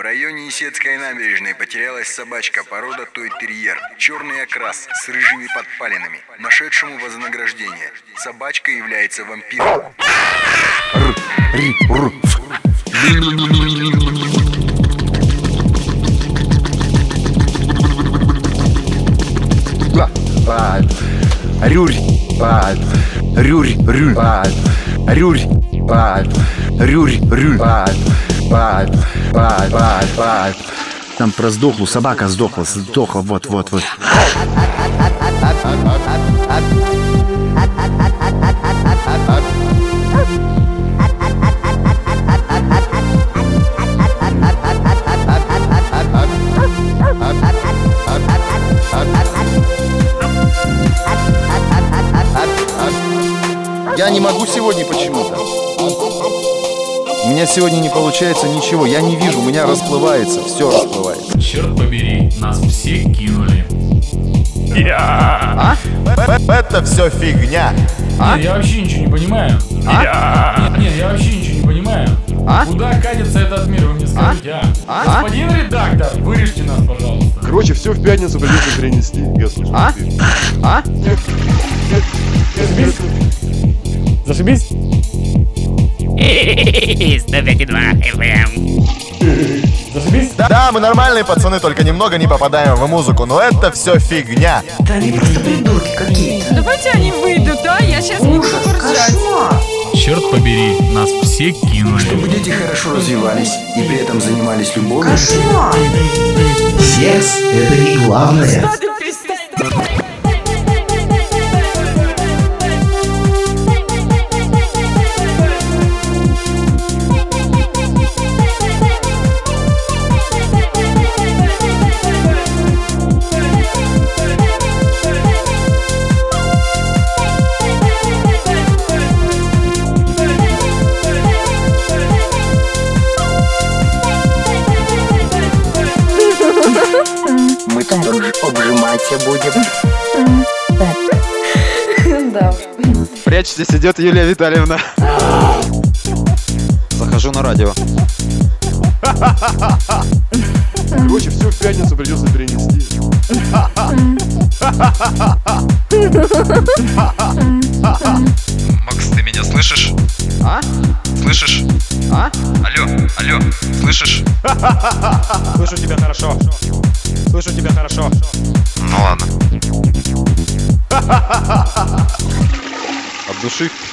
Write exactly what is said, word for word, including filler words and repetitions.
В районе Исетской набережной потерялась собачка, порода той-терьер. Черный окрас с рыжими подпалинами. Нашедшему вознаграждение. Собачка является вампиром. Рюрь, пад, рюрь, рюрь, пад, рюрь, пад, рюрь, рюрь, пад, пад, пад, пад, пад. Там про сдохлу, собака сдохла, сдохла, вот, вот, вот. Я не могу сегодня почему-то. У меня сегодня не получается ничего. Я не вижу, у меня расплывается, все расплывается. Черт побери, нас все кинули. А? Это все фигня. А? Нет, я вообще ничего не понимаю. А? Нет, нет, я вообще ничего не понимаю. А? Куда катится этот мир, вы мне скажите, а? а? Господин редактор, вырежьте нас, пожалуйста. Короче, все в пятницу придется перенести. Я слышу. А? А? Зашибись? Зашибись? сто пять и два эф эм. Зашибись? Да, да, мы нормальные пацаны, только немного не попадаем в музыку, но это все фигня. Да они просто придурки какие-то. Давайте они выйдут, а? Я сейчас не буду ржать. Черт побери, нас все кинули. Чтобы дети хорошо развивались и при этом занимались любовью. Кошмар! Секс — это не главное. Мы там обжиматься будем. Да. Прячьтесь, идет Юлия Витальевна. Захожу на радио. Короче, все в пятницу придется перенести. Макс, ты меня слышишь? А? Слышишь? А? Алло, алло, слышишь? Слышу тебя хорошо. Слышу тебя хорошо. Ну ладно. От души.